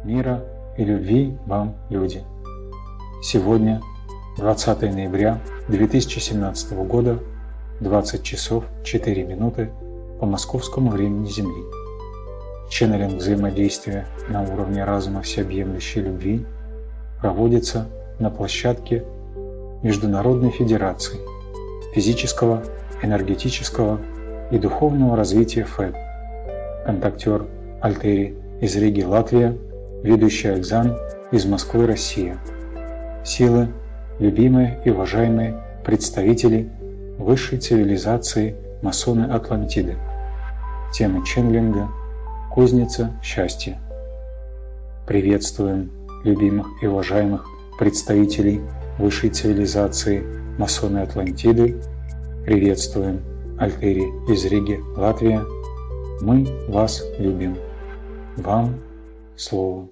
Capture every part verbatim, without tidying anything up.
мира и любви вам, люди. Сегодня, двадцатое ноября две тысячи семнадцатого года, двадцать часов четыре минуты по московскому времени Земли. Ченнелинг взаимодействия на уровне разума всеобъемлющей любви проводится на площадке Международной Федерации физического, энергетического и духовного развития ФЭД. Контактер Альтери из Риги, Латвия, ведущий Экзан из Москвы, Россия. Силы, любимые и уважаемые представители высшей цивилизации масоны Атлантиды. Тема ченнелинга – кузница счастья. Приветствуем любимых и уважаемых представителей высшей цивилизации масоны Атлантиды. Приветствуем Альтери из Риги, Латвия. Мы вас любим. Вам слово.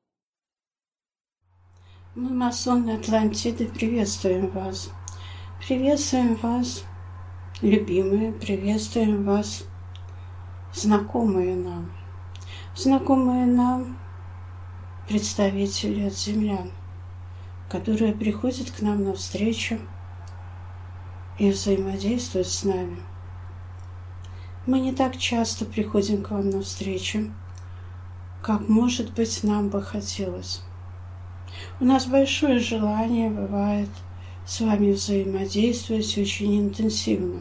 Мы, масоны Атлантиды, приветствуем вас. Приветствуем вас, любимые, приветствуем вас, знакомые нам. Знакомые нам представители от землян, которые приходят к нам навстречу и взаимодействуют с нами. Мы не так часто приходим к вам навстречу, как, может быть, нам бы хотелось. У нас большое желание бывает с вами взаимодействовать очень интенсивно.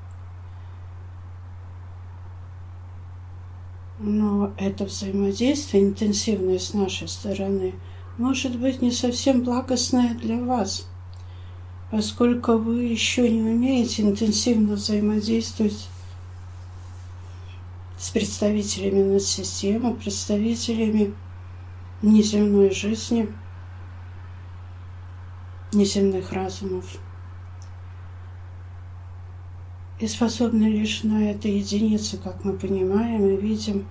Но это взаимодействие интенсивное с нашей стороны может быть не совсем благостное для вас, поскольку вы еще не умеете интенсивно взаимодействовать с представителями надсистемы, представителями неземной жизни, неземных разумов. И способны лишь на это единицы, как мы понимаем и видим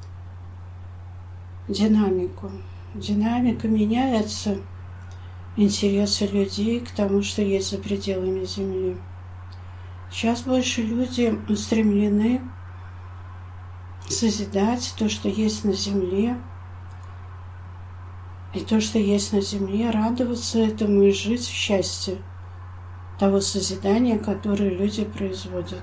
динамику. Динамика меняется, интересы людей к тому, что есть за пределами Земли. Сейчас больше люди устремлены созидать то, что есть на Земле, и то, что есть на Земле, радоваться этому и жить в счастье того созидания, которое люди производят.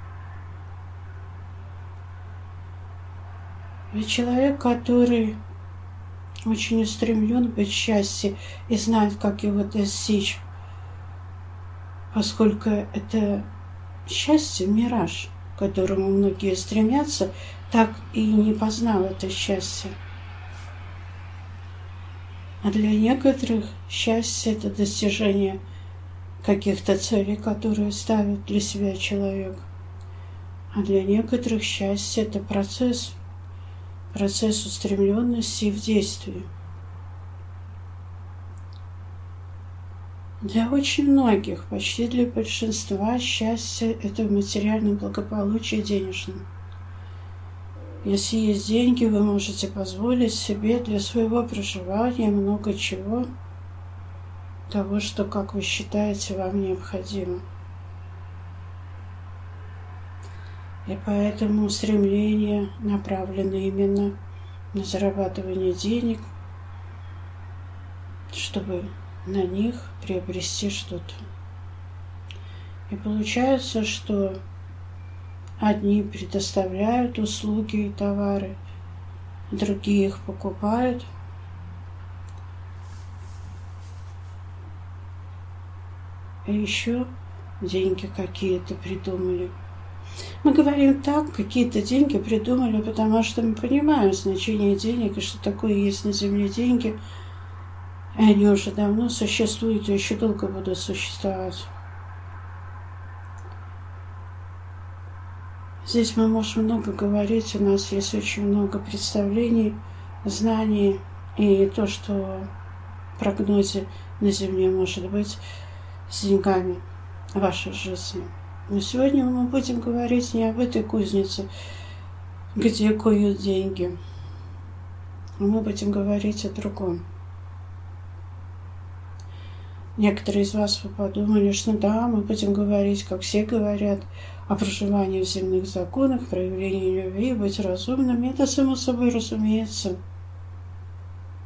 Ведь человек, который очень устремлен быть в счастье и знает, как его достичь, поскольку это счастье – мираж, к которому многие стремятся, так и не познал это счастье. А для некоторых счастье – это достижение каких-то целей, которые ставит для себя человек. А для некоторых счастье – это процесс, процесс устремленности в действии. Для очень многих, почти для большинства, счастье – это в материальном благополучии денежном. Если есть деньги, вы можете позволить себе для своего проживания много чего, того, что, как вы считаете, вам необходимо. И поэтому устремления направлены именно на зарабатывание денег, чтобы на них приобрести что-то. И получается, что одни предоставляют услуги и товары, другие их покупают. И еще деньги какие-то придумали. Мы говорим так, какие-то деньги придумали, потому что мы понимаем значение денег и что такое есть на Земле деньги. И они уже давно существуют и еще долго будут существовать. Здесь мы можем много говорить, у нас есть очень много представлений, знаний и то, что в прогнозе на Земле может быть с деньгами в вашей жизни. Но сегодня мы будем говорить не об этой кузнице, где куют деньги. Мы будем говорить о другом. Некоторые из вас вы подумали, что да, мы будем говорить, как все говорят, о проживании в земных законах, проявлении любви, быть разумными. Это само собой разумеется.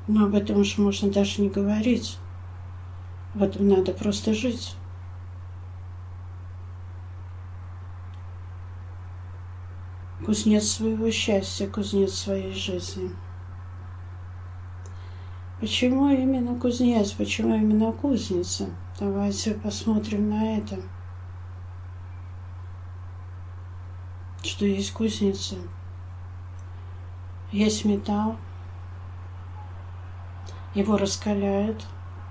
Но об этом уж можно даже не говорить. В этом надо просто жить. Кузнец своего счастья, кузнец своей жизни. Почему именно кузнец? Почему именно кузница? Давайте посмотрим на это. Что есть кузница? Есть металл. Его раскаляют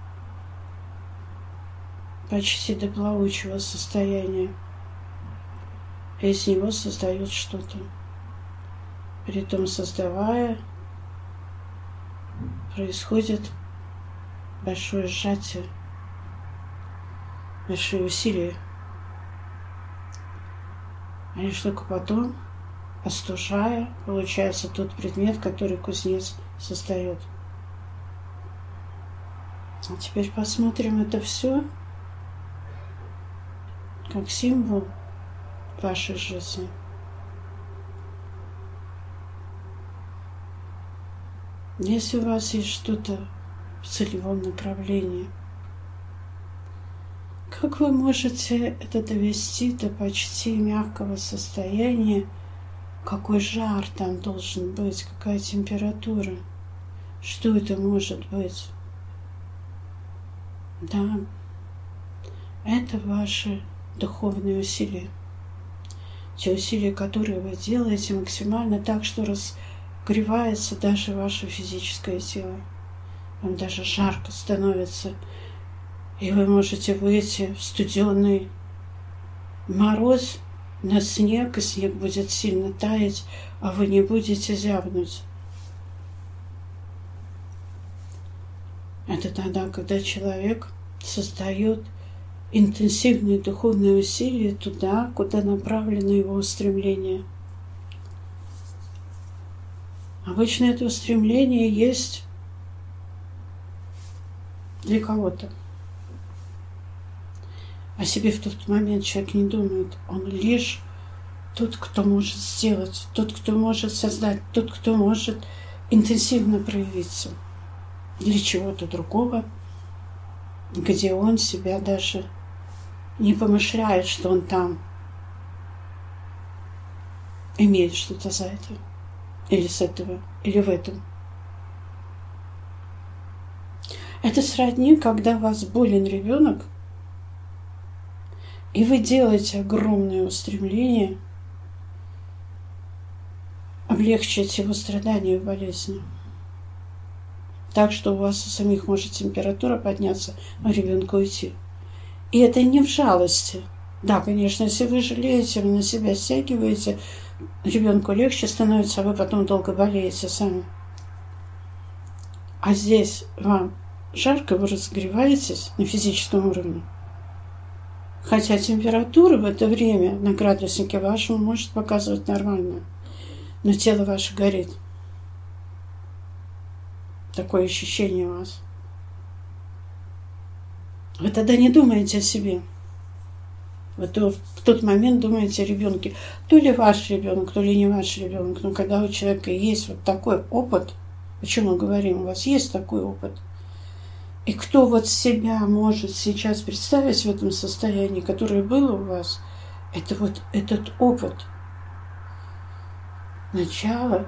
почти до плавучего состояния. Из него создают что-то. Притом, создавая, происходит большое сжатие, большие усилия. А лишь только потом, остужая, получается тот предмет, который кузнец создает. А теперь посмотрим это все как символ вашей жизни. Если у вас есть что-то в целевом направлении, как вы можете это довести до почти мягкого состояния? Какой жар там должен быть? Какая температура? Что это может быть? Да, это ваши духовные усилия. Те усилия, которые вы делаете максимально так, что разгревается даже ваше физическое тело. Вам даже жарко становится. И вы можете выйти в студеный мороз на снег, и снег будет сильно таять, а вы не будете зябнуть. Это тогда, когда человек создает интенсивные духовные усилия туда, куда направлено его устремление. Обычно это устремление есть для кого-то. О себе в тот момент человек не думает. Он лишь тот, кто может сделать, тот, кто может создать, тот, кто может интенсивно проявиться для чего-то другого, где он себя даже не помышляет, что он там имеет что-то за это, или с этого, или в этом. Это сродни, когда у вас болен ребенок, и вы делаете огромное устремление облегчить его страдания и болезни. Так что у вас у самих может температура подняться, а ребенку уйти. И это не в жалости. Да, конечно, если вы жалеете, вы на себя стягиваете, ребенку легче становится, а вы потом долго болеете сами. А здесь вам жарко, вы разогреваетесь на физическом уровне. Хотя температура в это время на градуснике вашему может показывать нормально, но тело ваше горит. Такое ощущение у вас. Вы тогда не думаете о себе. Вы то, в тот момент думаете о ребенке. То ли ваш ребенок, то ли не ваш ребенок. Но когда у человека есть вот такой опыт, почему мы говорим, у вас есть такой опыт, и кто вот себя может сейчас представить в этом состоянии, которое было у вас, это вот этот опыт. Начало,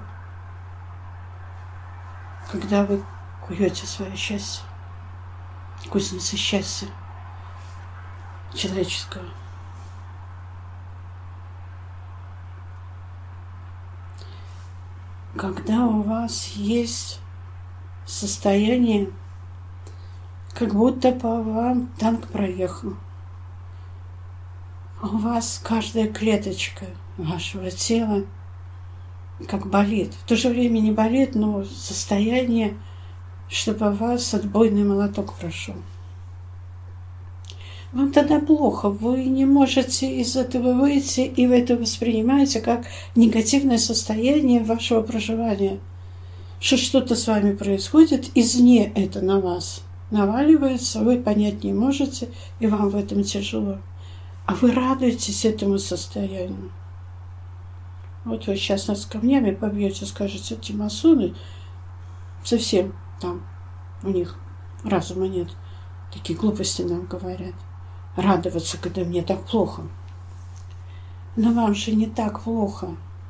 когда вы куете свое счастье, кузница счастья человеческого. Когда у вас есть состояние, как будто по вам танк проехал. У вас каждая клеточка вашего тела как болит. В то же время не болит, но состояние, чтобы у вас отбойный молоток прошел. Вам тогда плохо, вы не можете из этого выйти, и вы это воспринимаете как негативное состояние вашего проживания. Что что-то с вами происходит, извне это на вас наваливается, вы понять не можете, и вам в этом тяжело. А вы радуетесь этому состоянию. Вот вы сейчас нас камнями побьете, скажете, эти масоны совсем там у них разума нет. Такие глупости нам говорят. Радоваться, когда мне так плохо. Но вам же не так плохо.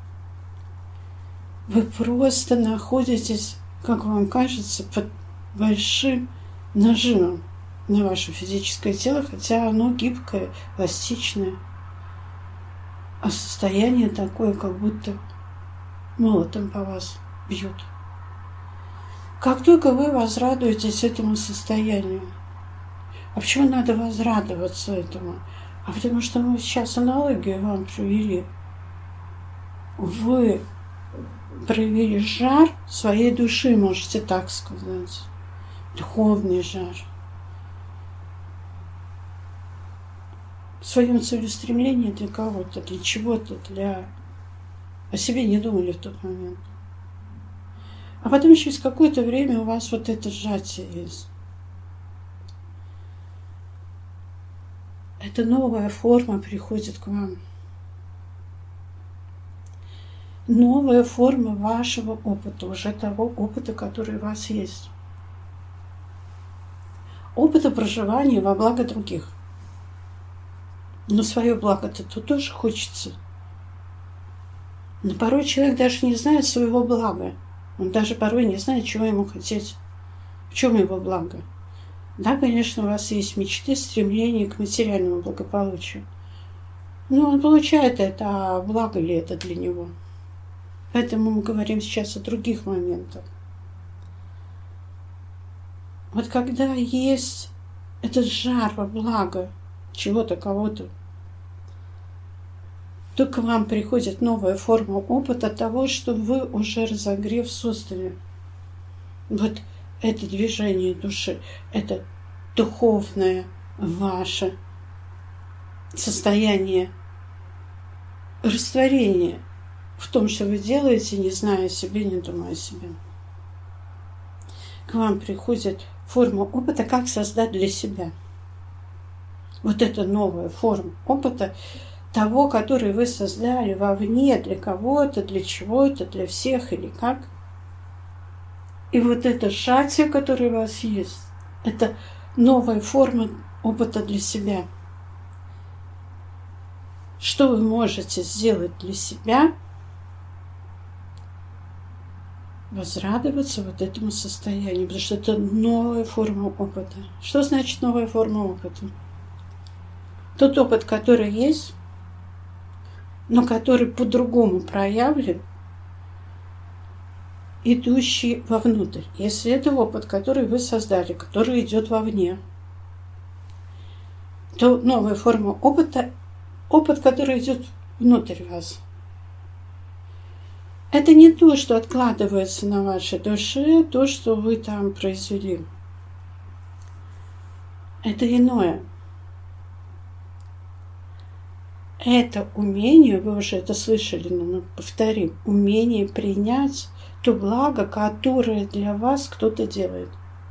Вы просто находитесь, как вам кажется, под большим нажимом на ваше физическое тело, хотя оно гибкое, эластичное. А состояние такое, как будто молотом по вас бьют. Как только вы возрадуетесь этому состоянию, а почему надо возрадоваться этому? А потому что мы сейчас аналогию вам привели. Вы проявили жар своей души, можете так сказать. Духовный жар. В своем целеустремлении для кого-то, для чего-то, для... О себе не думали в тот момент. А потом через какое-то время у вас вот это сжатие есть. Это новая форма приходит к вам. Новая форма вашего опыта, уже того опыта, который у вас есть. Опыта проживания во благо других. Но свое благо-то тут тоже хочется. Но порой человек даже не знает своего блага. Он даже порой не знает, чего ему хотеть. В чем его благо. Да, конечно, у вас есть мечты, стремления к материальному благополучию. Но он получает это, а благо ли это для него? Поэтому мы говорим сейчас о других моментах. Вот когда есть этот жар во благо чего-то, кого-то, то к вам приходит новая форма опыта того, что вы уже разогрев создали. Вот это движение души, это духовное ваше состояние растворения в том, что вы делаете, не зная о себе, не думая о себе. К вам приходит форма опыта, как создать для себя. Вот это новая форма опыта того, который вы создали вовне, для кого-то, для чего-то, для всех или как. И вот это сжатие, которое у вас есть, это новая форма опыта для себя. Что вы можете сделать для себя? Возрадоваться вот этому состоянию, потому что это новая форма опыта. Что значит новая форма опыта? Тот опыт, который есть, но который по-другому проявлен, идущий вовнутрь. Если это опыт, который вы создали, который идет вовне, то новая форма опыта – опыт, который идет внутрь вас. Это не то, что откладывается на вашей душе, то, что вы там произвели. Это иное. Это умение, вы уже это слышали, но мы повторим, умение принять то благо, которое для вас кто-то делает.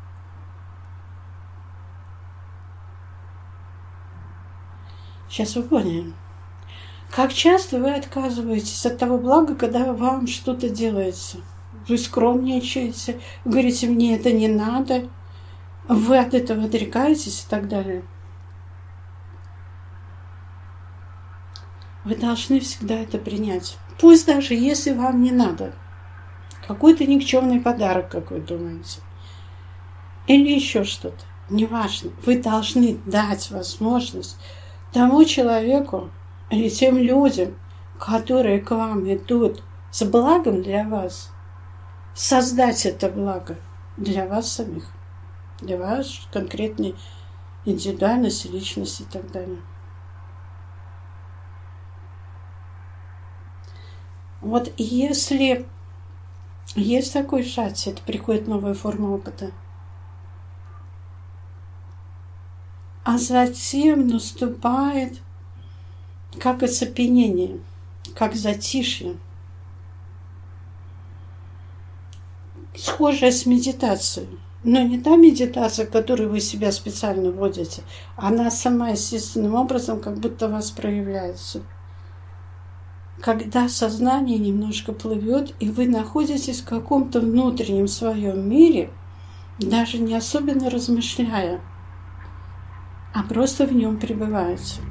Сейчас вы поняли. Как часто вы отказываетесь от того блага, когда вам что-то делается? Вы скромничаете, вы говорите, мне это не надо, вы от этого отрекаетесь и так далее. Вы должны всегда это принять. Пусть даже если вам не надо. Какой-то никчемный подарок, как вы думаете. Или еще что-то. Неважно. Вы должны дать возможность тому человеку или тем людям, которые к вам идут с благом для вас, создать это благо для вас самих, для вашей конкретной индивидуальности, личности и так далее. Вот если есть такое сжатие, это приходит новая форма опыта. А затем наступает как оцепенение, как затишье, схожее с медитацией. Но не та медитация, в которой вы себя специально вводите, она сама естественным образом как будто у вас проявляется. Когда сознание немножко плывет, и вы находитесь в каком-то внутреннем своем мире, даже не особенно размышляя, а просто в нем пребываете.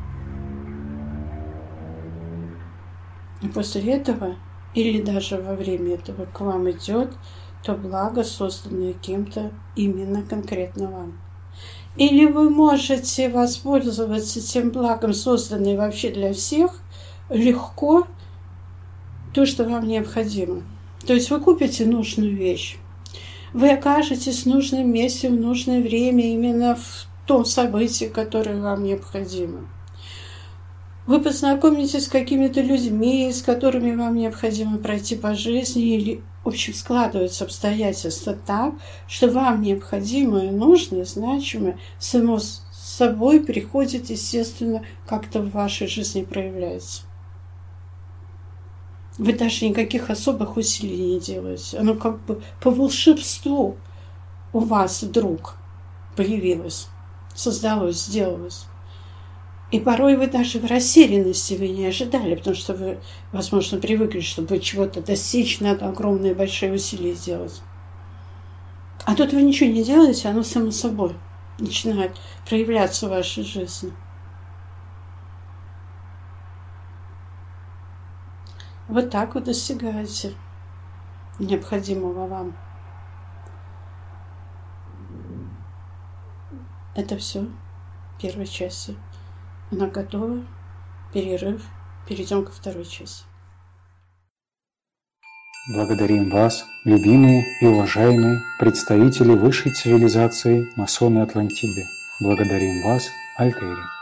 И после этого, или даже во время этого, к вам идет то благо, созданное кем-то именно конкретно вам. Или вы можете воспользоваться тем благом, созданным вообще для всех, легко, то, что вам необходимо. То есть вы купите нужную вещь, вы окажетесь в нужном месте, в нужное время, именно в том событии, которое вам необходимо. Вы познакомитесь с какими-то людьми, с которыми вам необходимо пройти по жизни, или, в общем, складываются обстоятельства так, что вам необходимое, нужное, значимое само собой приходит, естественно, как-то в вашей жизни проявляется. Вы даже никаких особых усилий не делаете. Оно как бы по волшебству у вас вдруг появилось, создалось, сделалось. И порой вы даже в растерянности вы не ожидали, потому что вы, возможно, привыкли, чтобы чего-то достичь, надо огромные большие усилия сделать. А тут вы ничего не делаете, оно само собой начинает проявляться в вашей жизни. Вот так вы достигаете необходимого вам. Это все первой части. Она готова. Перерыв. Перейдем ко второй части. Благодарим вас, любимые и уважаемые представители высшей цивилизации масоны Атлантиды. Благодарим вас, Альтери.